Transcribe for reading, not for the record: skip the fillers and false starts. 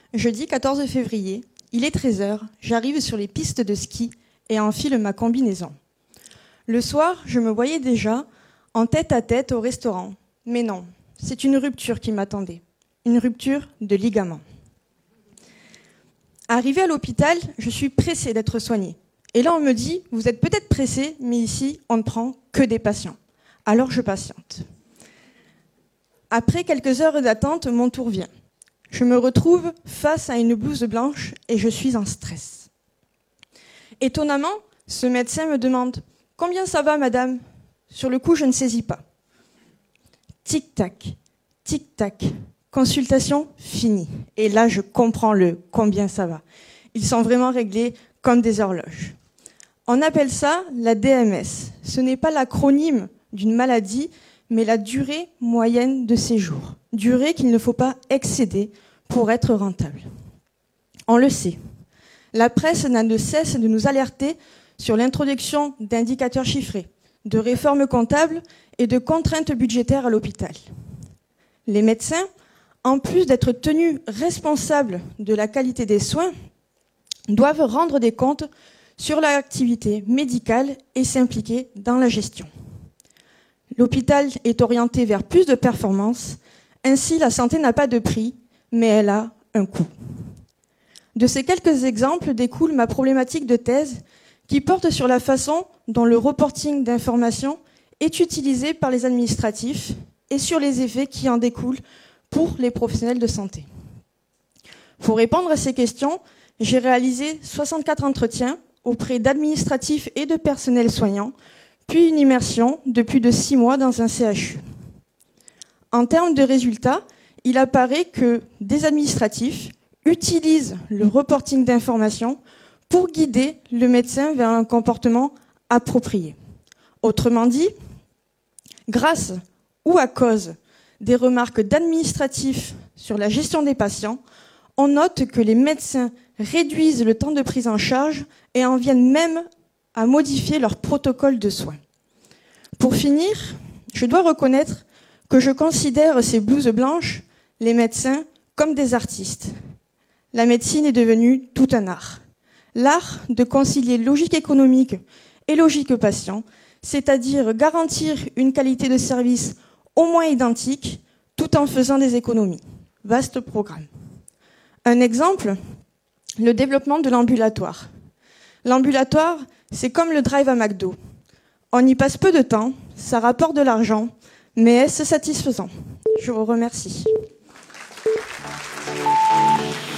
Jeudi 14 février, il est 13h, j'arrive sur les pistes de ski et enfile ma combinaison. Le soir, je me voyais déjà en tête-à-tête au restaurant. Mais non, c'est une rupture qui m'attendait. Une rupture de ligament. Arrivé à l'hôpital, je suis pressée d'être soignée. Et là, on me dit, vous êtes peut-être pressée, mais ici, on ne prend que des patients. Alors, je patiente. Après quelques heures d'attente, mon tour vient. Je me retrouve face à une blouse blanche et je suis en stress. Étonnamment, ce médecin me demande « Combien ça va, madame ?» Sur le coup, je ne saisis pas. Tic-tac, tic-tac, consultation finie. Et là, je comprends le « combien ça va ». Ils sont vraiment réglés comme des horloges. On appelle ça la DMS. Ce n'est pas l'acronyme d'une maladie, mais la durée moyenne de séjour. Durée qu'il ne faut pas excéder pour être rentable. On le sait. La presse n'a de cesse de nous alerter sur l'introduction d'indicateurs chiffrés, de réformes comptables et de contraintes budgétaires à l'hôpital. Les médecins, en plus d'être tenus responsables de la qualité des soins, doivent rendre des comptes sur leur activité médicale et s'impliquer dans la gestion. L'hôpital est orienté vers plus de performance, ainsi la santé n'a pas de prix, mais elle a un coût. De ces quelques exemples découle ma problématique de thèse qui porte sur la façon dont le reporting d'informations est utilisé par les administratifs et sur les effets qui en découlent pour les professionnels de santé. Pour répondre à ces questions, j'ai réalisé 64 entretiens auprès d'administratifs et de personnels soignants, puis une immersion de plus de 6 mois dans un CHU. En termes de résultats, il apparaît que des administratifs utilisent le reporting d'informations pour guider le médecin vers un comportement approprié. Autrement dit, grâce ou à cause des remarques d'administratifs sur la gestion des patients, on note que les médecins réduisent le temps de prise en charge et en viennent même à modifier leur protocole de soins. Pour finir, je dois reconnaître que je considère ces blouses blanches, les médecins, comme des artistes. La médecine est devenue tout un art. L'art de concilier logique économique et logique patient, c'est-à-dire garantir une qualité de service au moins identique, tout en faisant des économies. Vaste programme. Un exemple, le développement de l'ambulatoire. L'ambulatoire, c'est comme le drive à McDo. On y passe peu de temps, ça rapporte de l'argent, mais est-ce satisfaisant ? Je vous remercie.